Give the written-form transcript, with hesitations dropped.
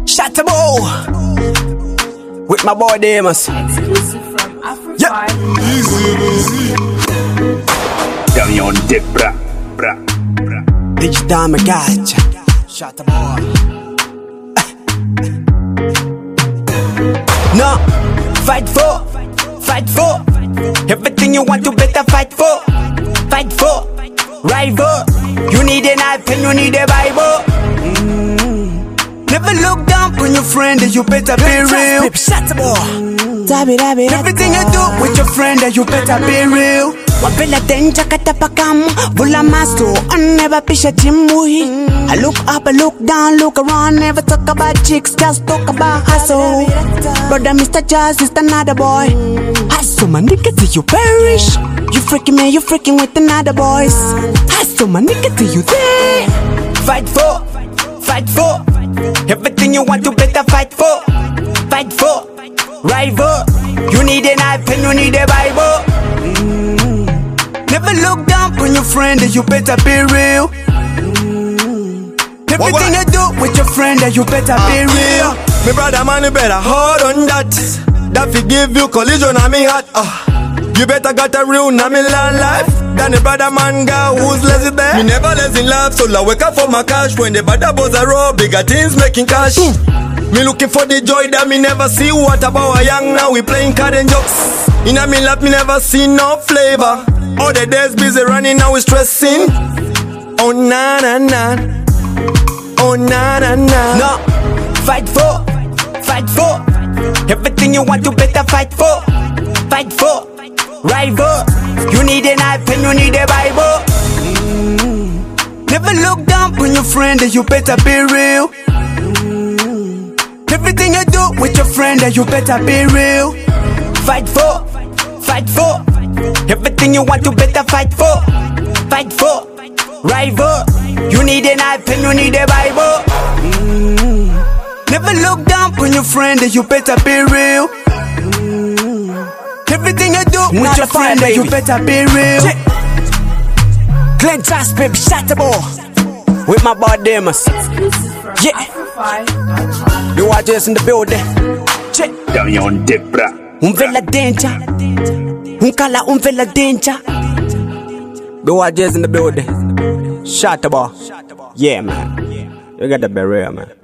Shattable with my boy Demas. Exclusive from Africa. Yeah. Down on dip, bra, bra, bra. Digital me gotcha. Shattable. No, fight for everything you want to better fight for. Fight for rival. You need a knife and you need a Bible. Never look down on your friend, you better be real. Everything you do with your friend, you better be real. Wapela tenja katapakam, bula masto, on never pisha timuhi. I look up, I look down, look around, never talk about chicks, just talk about hustle. Brother Mr. Jazz is another boy. Hustle my nigga till you perish. You freaking man, you freaking with another boys. Hustle my nigga till you there. Fight for everything you want to better fight for. Fight for rival. You need a knife and you need a Bible. Never look down on your friend, you better be real. Everything you do with your friend, you better be real. Me brother man, you better hold on that. That fi give you collision on me heart. You better got a real na me land life than the brother man guy who's lazy there. Me never lazy in life, so I wake up for my cash. When the brother boys are raw, bigger things making cash. Me looking for the joy that me never see. What about a young now? We playing card and jokes. In a me lap, me never see no flavor. All the days busy running, now we stressing. Oh na na na, oh na na na. No, fight for everything you want to better fight for. Fight for rival. You need a knife and you need a Bible. Never look down on your friend, you better be real. Everything you do with your friend, you better be real. Fight for everything you want to better fight for. Fight for rival. You need a knife and you need a Bible. Never look down on your friend, you better be real. Everything you do with your friend, you better be real. Glenn Jazz, baby, Shattable with my boy Demas. Yeah, you are just in the building. Check. Down on dip, bra. Vela danger, kala vela danger. You are just in the building. Shattable. Yeah, man. You got the barrier, man.